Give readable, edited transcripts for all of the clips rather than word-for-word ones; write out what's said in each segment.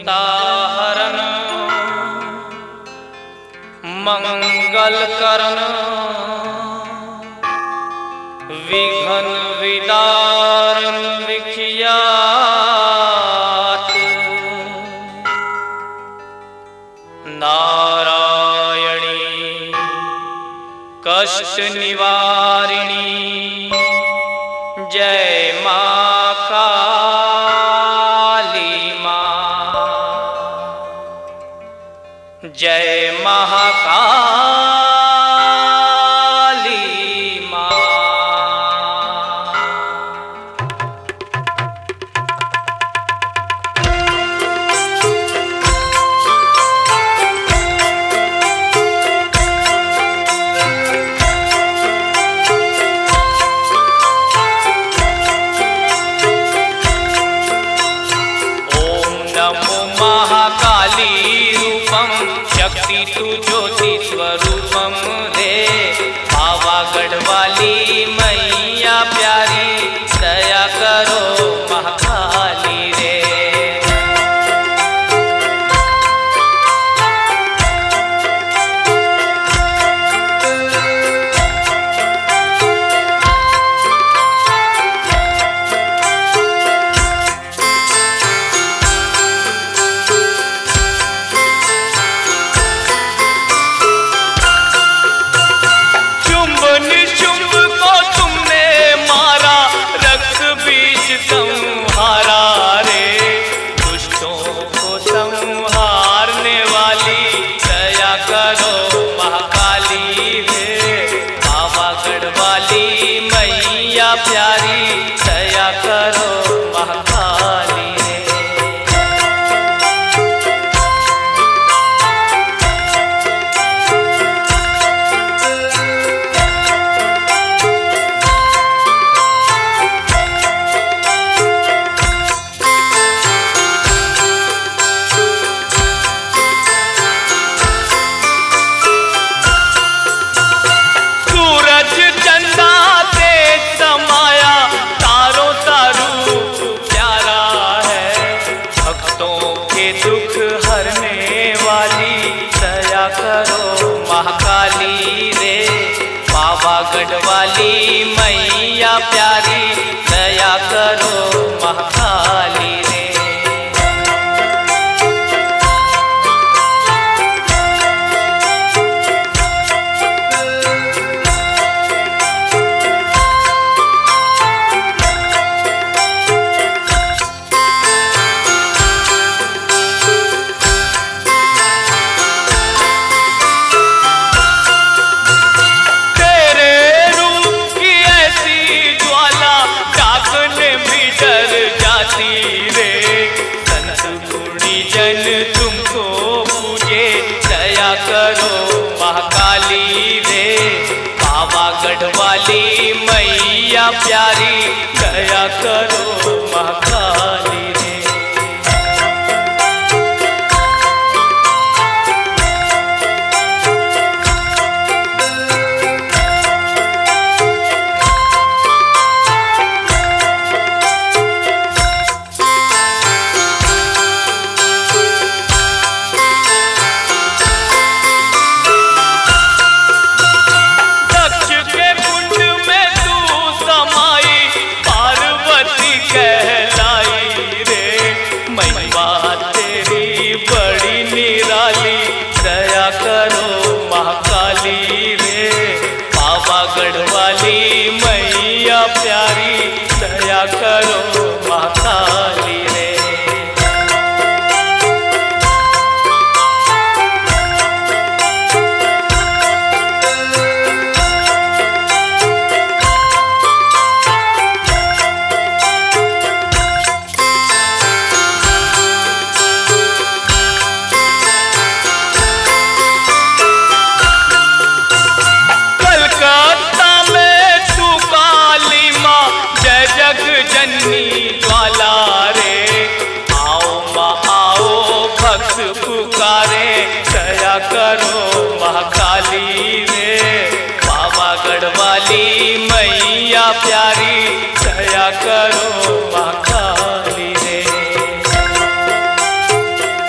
चिंता हरन मंगल करन विघन विदारन विख्यात नारायणी कष्ट निवारिणी जय मां काली मां जय महाकाली मां। महाकाली रूपम शक्ति तु ज्योति स्वरूपम रे पावागढ़ वाली मैया प्यारी दया करो महाकाली रे। संहारा रे दुष्टों को संहारने वाली दया करो महाकाली रे पावागढ़ वाली मैया प्यारी दया करो महाकाली रे। दुख हरने वाली दया करो महाकाली रे पावागढ़ वाली मैया प्यारी दया करो महाकाली रे। जन तुमको पूजे दया करो महाकाली रे पावागढ़ वाली मैया प्यारी दया करो महाकाली रे। दया करो महाकाली रे पावागढ़ वाली मैया प्यारी दया करो महाकाली रे। जननी ज्वाला रे आओ माँ आओ भक्त पुकारे दया करो महाकाली रे पावागढ़ वाली मैया प्यारी दया करो महाकाली रे।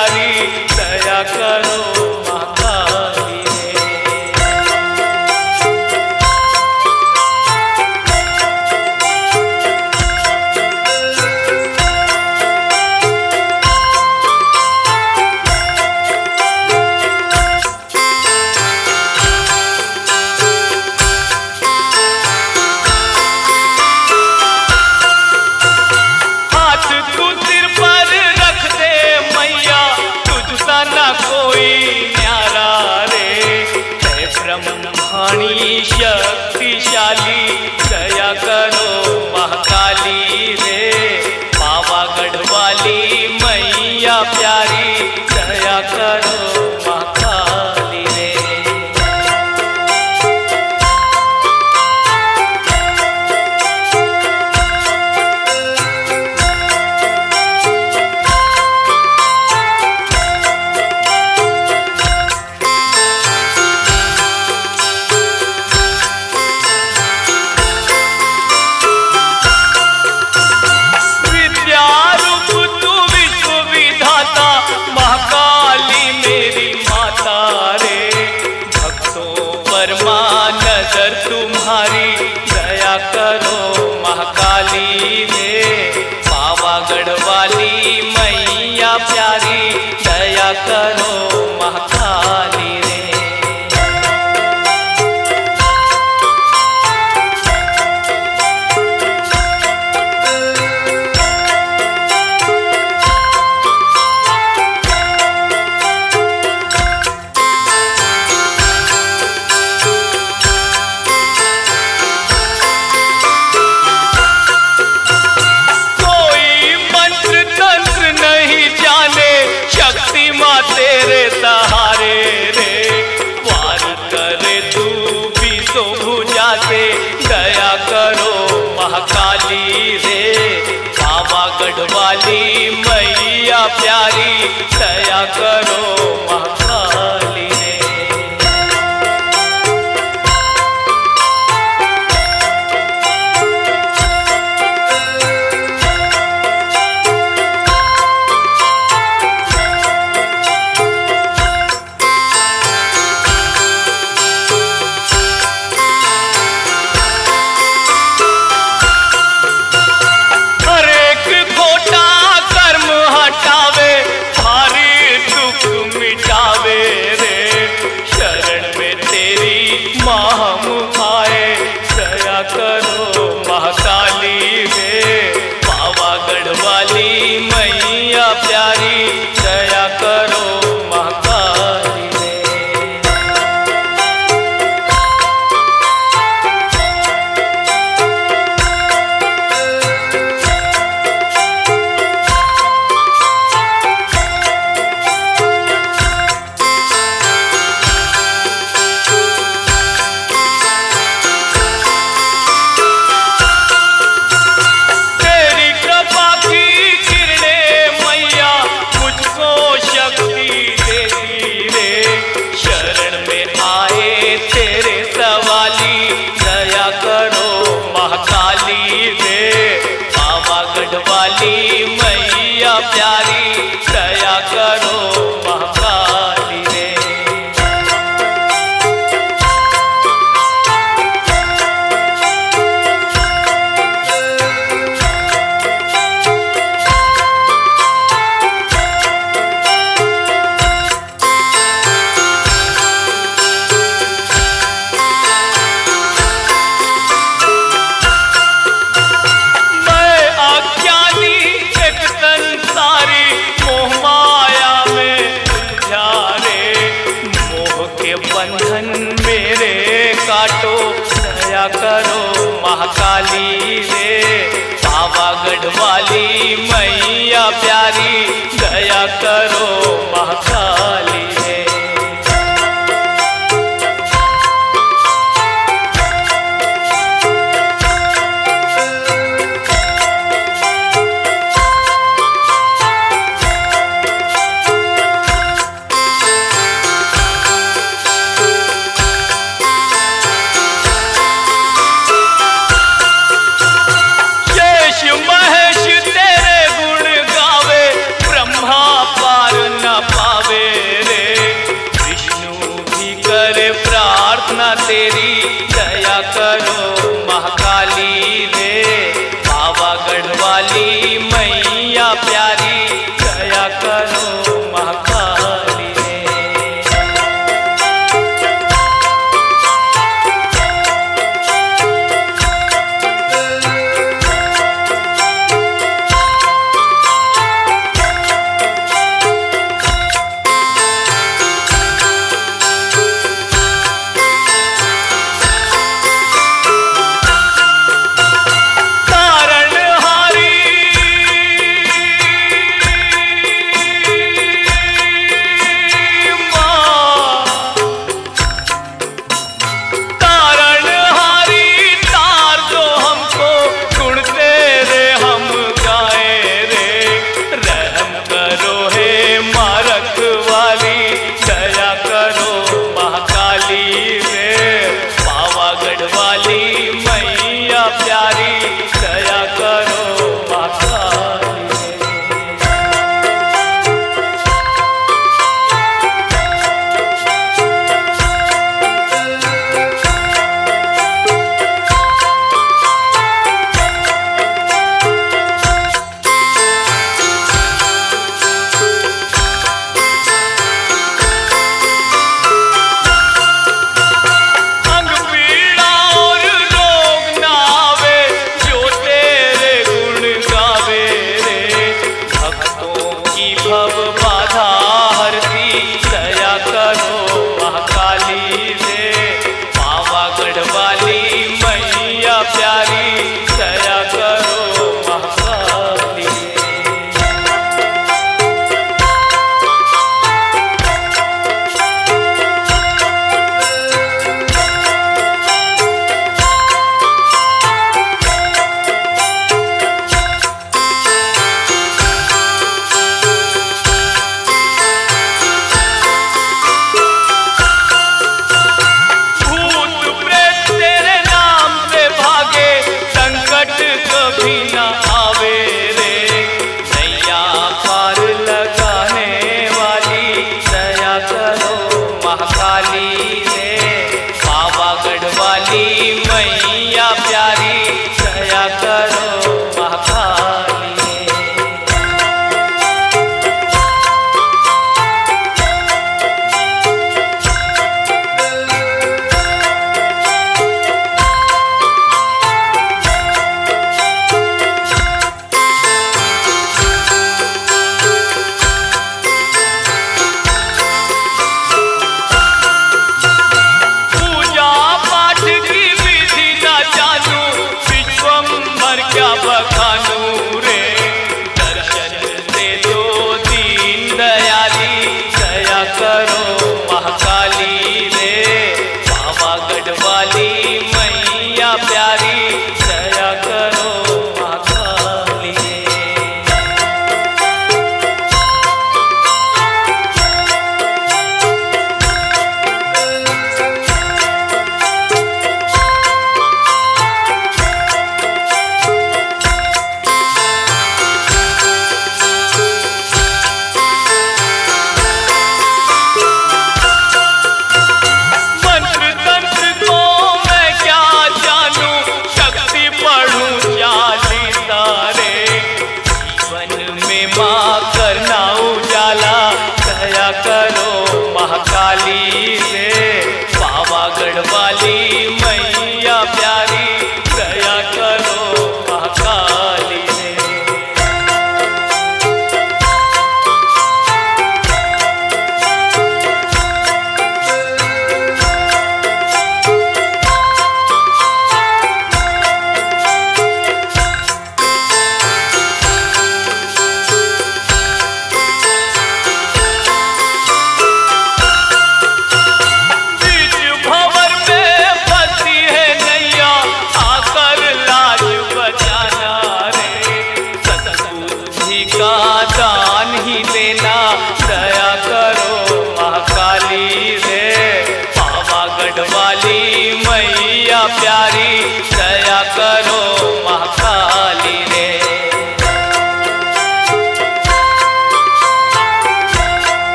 प्यारी दया करो महाकाली रे। ब्रह्माणी शक्तिशाली दया करो महाकाली रे। पावागढ़ वाली मैया प्यारी दया करो महाकाली रे। नजर तुम्हारी दया करो महाकाली रे। पावागढ़ वाली मैया प्यारी दया करो महाकाली रे। तेरे सहारे रे पार करे तू भी तो भुजा से दया करो महाकाली रे। पावागढ़ वाली मैया प्यारी दया करो महाकाली रे। हम आए दया करो महाकाली रे। पावागढ़ वाली मैया प्यारी दया करो महाकाली रे। दया करो महाकाली रे। पावागढ़ वाली मैया प्यारी दया करो महाकाली रे। बंधन मेरे काटो दया करो महाकाली रे। पावागढ़ वाली मैया प्यारी दया करो महाकाली रे। महेश तेरे गुण गावे ब्रह्मा पार न तेरी दया करो महाकाली रे। पावागढ़ वाली मैया प्यारी दया करो महाकाली रे।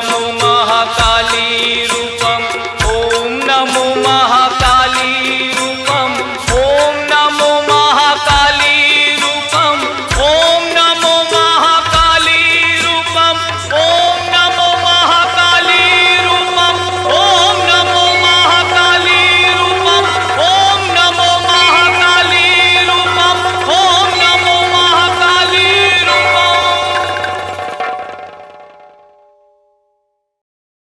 हनुमान